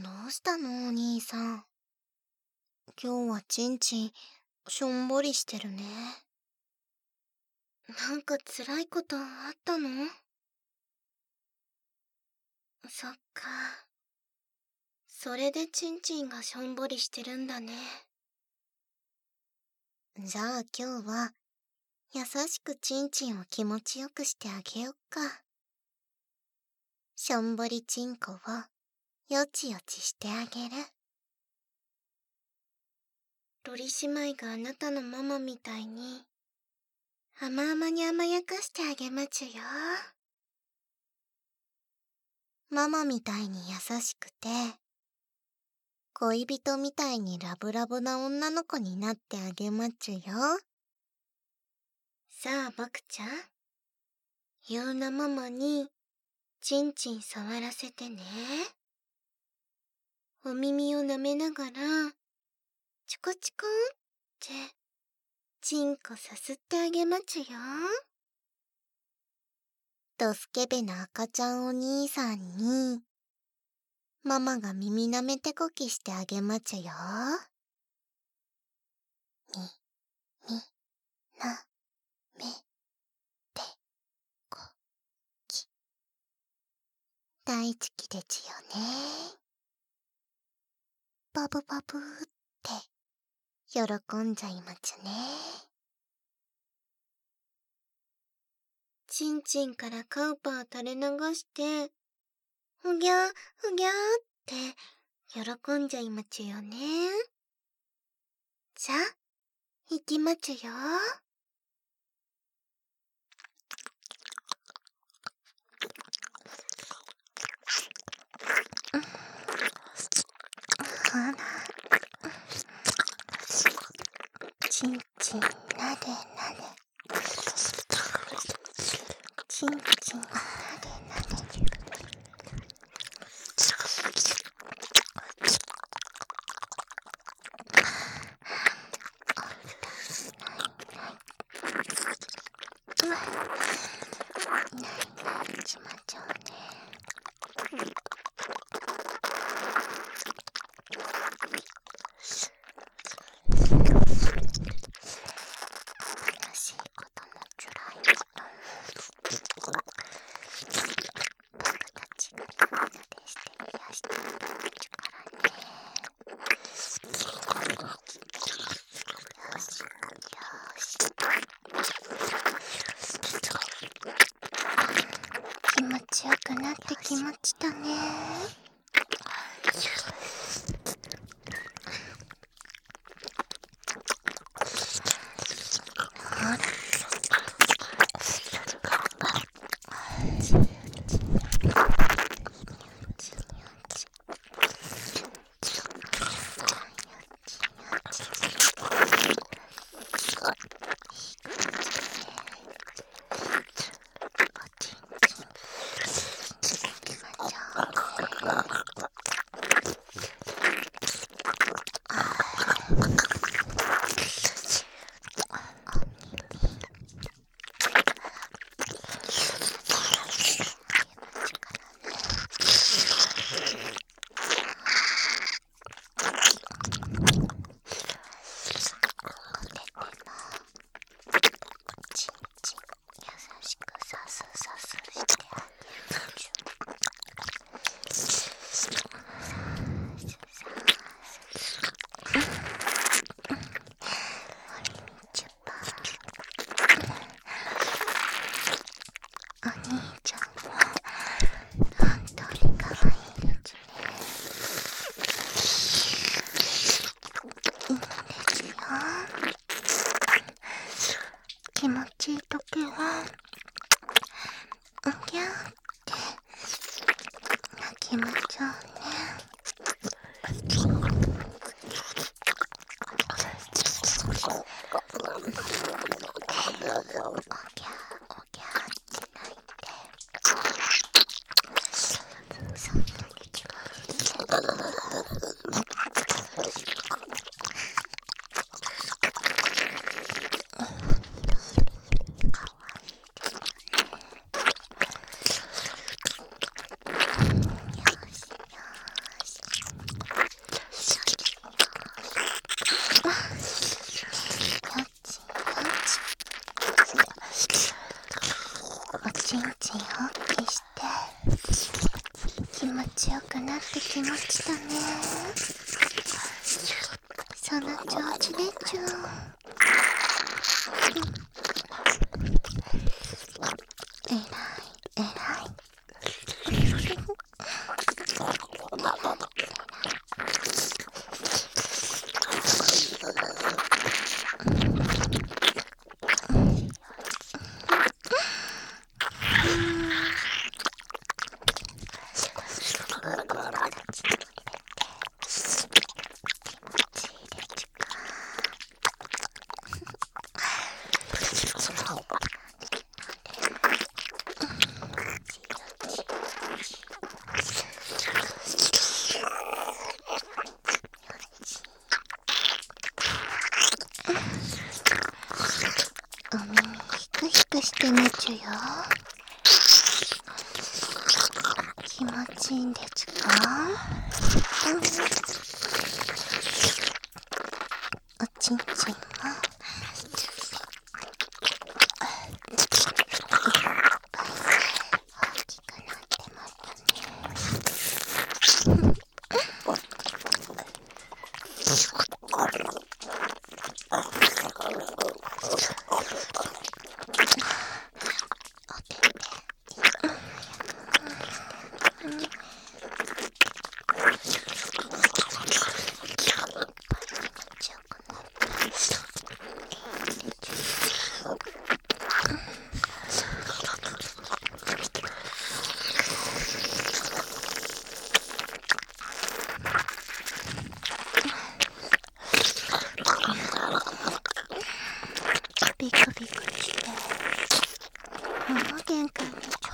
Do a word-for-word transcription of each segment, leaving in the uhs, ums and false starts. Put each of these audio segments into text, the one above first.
どうしたのお兄さん。今日はちんちん、しょんぼりしてるね。なんか辛いことあったの？そっか。それでちんちんがしょんぼりしてるんだね。じゃあ今日は、優しくちんちんを気持ちよくしてあげよっか。しょんぼりちんこを、よちよちしてあげる。ロリ姉妹があなたのママみたいに、甘々に甘やかしてあげまちゅよ。ママみたいに優しくて、恋人みたいにラブラブな女の子になってあげまちゅよ。さあ、ボクちゃん。ゆうなママに、ちんちん触らせてね。お耳を舐めながら、チコチコンって、ちんこさすってあげまちゅよ。ドスケベな赤ちゃんお兄さんに、ママが耳舐めてこきしてあげまちゅよ。み、み、な、め、て、こ、き。大好きでちゅよね。バブバブーって、喜んじゃいまちゅね。ちんちんからカウパー垂れ流して、ふぎゃーふぎゃーって喜んじゃいまちゅよね。じゃ、行きまちゅよ。ほら。ちんちんなでなで。ちんちんなでなで。しまっちゃうね。悲しいことも辛いことも、僕たちがみんなでして癒してあげるからね。よし、よし。気持ちよくなってきましたね。ほら。お兄ちゃんも本当に可愛いですね。いいですよ。気持ちいいときはうぎゃーって泣きましょうね。 ちんちん大きくして気持ちよくなってきましたね。その調子でちゅ。えらいえらい。お耳ひくひくしてねちゅよ。気持ちいいんでちゅか？うん、おちんちんも大きくなってますね。ビクビクしてもう限界でちょ。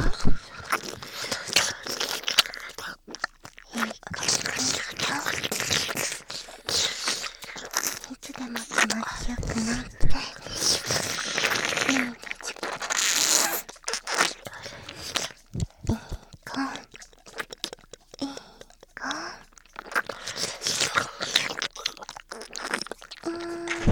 いい感じだ。いつでも気持ちよくなっていいねちゅ。いい子いい子。うーん、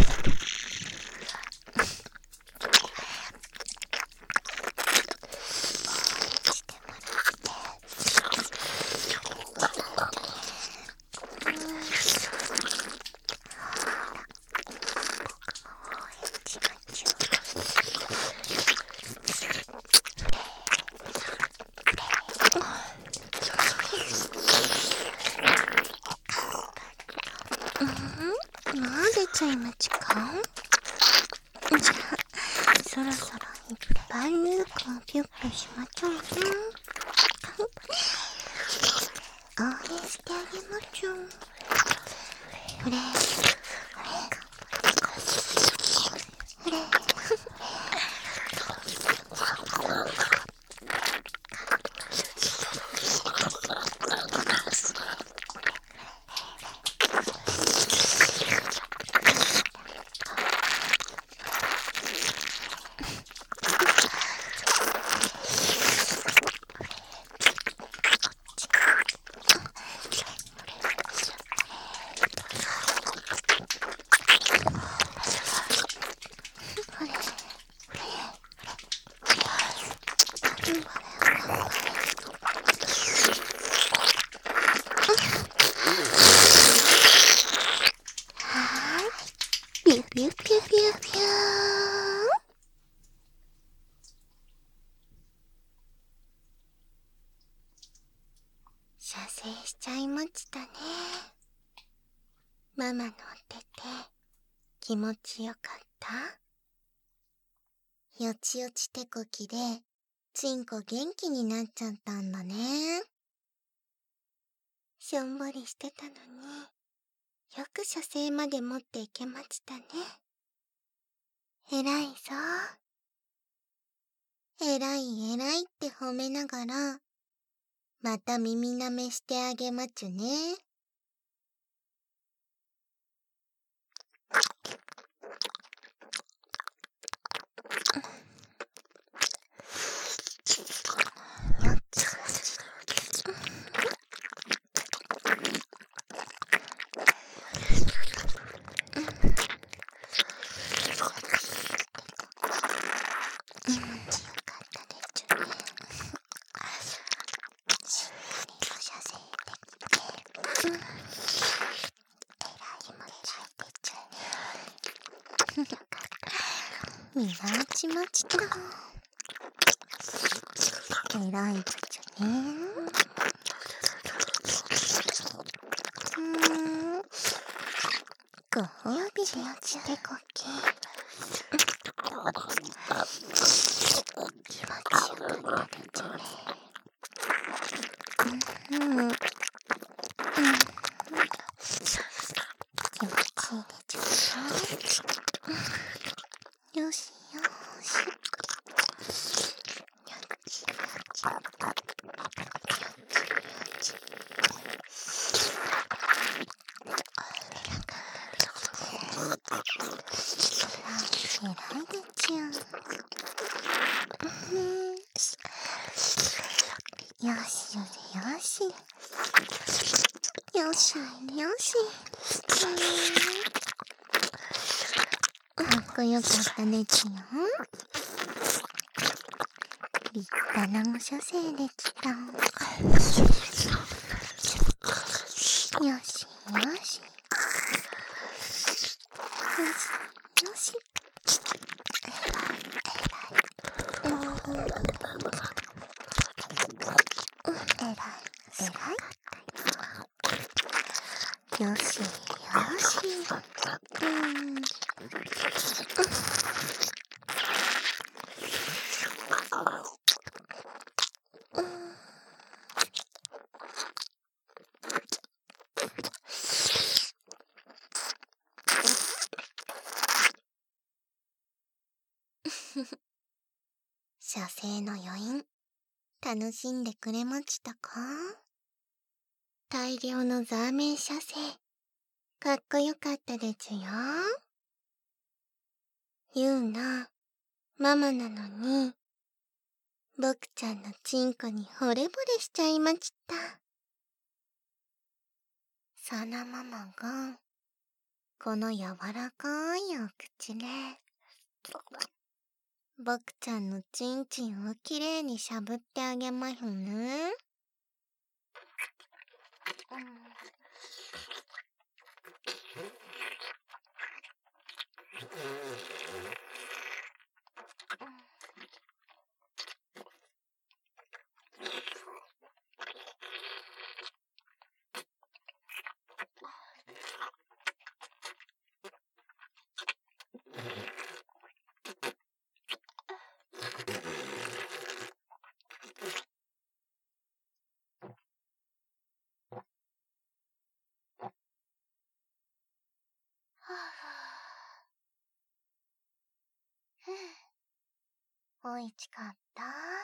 もう出ちゃいまちか？じゃあそろそろいっぱいミルクをピュッピュしまちょうね。応援してあげまちょう。フレーフレーピュピュピュピュピュー。射精しちゃいましたね。ママのお手手気持ちよかった？よちよち手こきでチンコ元気になっちゃったんだね。しょんぼりしてたのによく射精まで持っていけましたね。えらいぞ。えらいえらいって褒めながらまた耳舐めしてあげまちゅね。よっち気持ちよかったでちゅみなちまちた。えらいこっちゃね。うーん。ご褒美でやってこけ。気持ちよかったでちゅね。うん。うん。気持ちいいでちゅね。よしよし。にゃくちにゃち。にゃちにゃち。えらいでちゅ。よしよし。よしよし。かっこよかったねちよ。立派なご書生できた。よしよし。よしよし。えらい。えらい。よしよし。うん。写生の余韻、楽しんでくれましたか？大量のザーメン写生、かっこよかったでちゅよ。ゆうな、ママなのに、ぼくちゃんのチンコに惚れ惚れしちゃいました。そのママが、この柔らかいお口で、ぼくちゃんのチンチンをきれいにしゃぶってあげますね。うんおいしかった。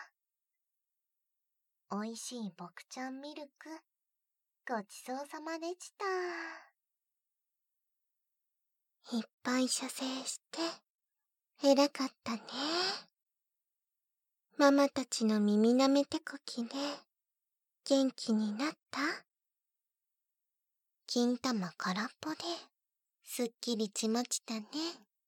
おいしいぼくちゃんミルク、ごちそうさまでした。いっぱい写生して、偉かったね。ママたちの耳なめてこきで、元気になった？金玉空っぽで、すっきりちまちたね。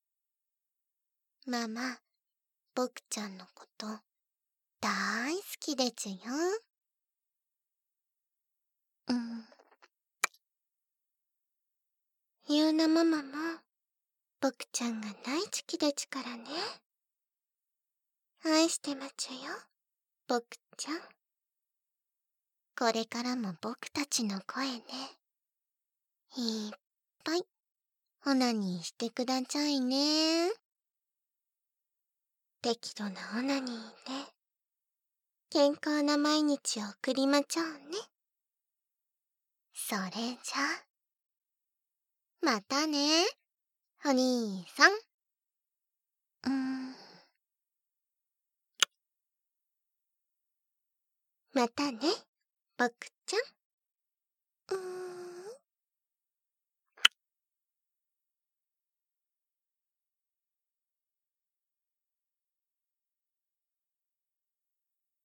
ママ、ぼくちゃんのこと、だいすきでちゅよ。うん。ゆうなママも、ぼくちゃんが大好きでちゅからね。愛してまちゅよ、ぼくちゃん。これからもぼくたちの声ね、いっぱい、オナニーしてくださいね。適度なオナニーで、健康な毎日を送りまちょうね。それじゃ、またね、お兄さん。うーん。またね、ぼくちゃん。うーん。